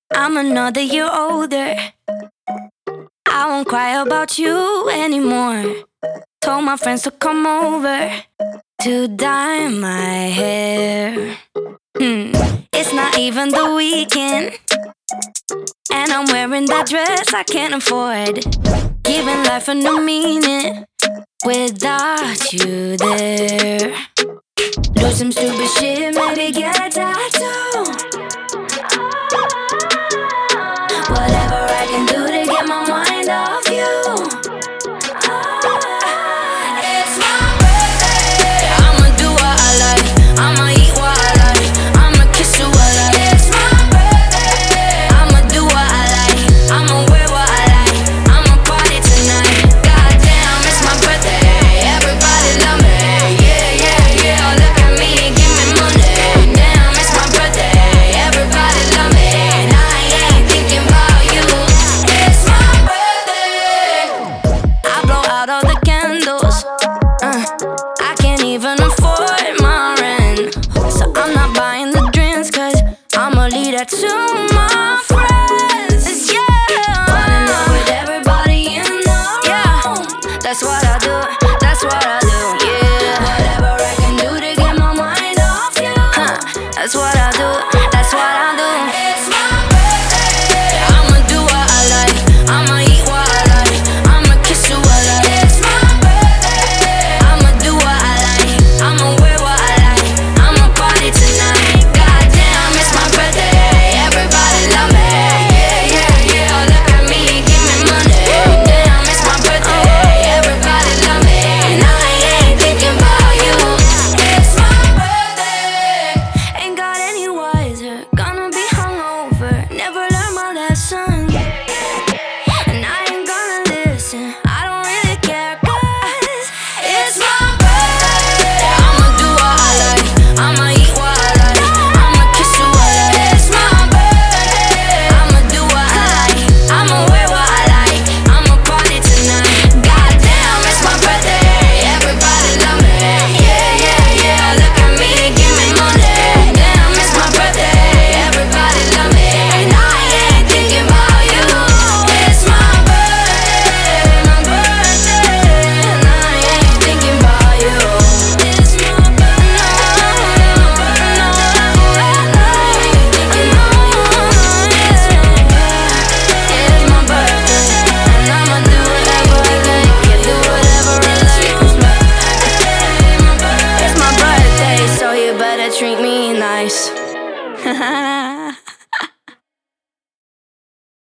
I'm another year older. I won't cry about you anymore. Told my friends to come over to dye my hair. It's not even the weekend, and I'm wearing that dress I can't afford. Giving life a new meaning without you there. Do some stupid shit, maybe get a tattoo. Whatever I can do to get my mind off you. It's my birthday. I'ma do what I like. I'ma eat what I like. I'ma kiss who I like. It's my birthday. I'ma do what I like. I'ma wear what I like. I'ma party tonight. Goddamn, it's my birthday. Everybody love me. Yeah, yeah, yeah. Look at me and give me money. Damn, it's my birthday. Everybody love me. And I ain't thinking about you. It's my birthday. I blow out all the candles. I can't even afford my rent, so I'm not buying the drinks, cause I'ma leave that to my friends. Yeah, running out with everybody in the room. That's what I do, that's what I do. Yeah, whatever I can do to get my mind off you. That's what I do.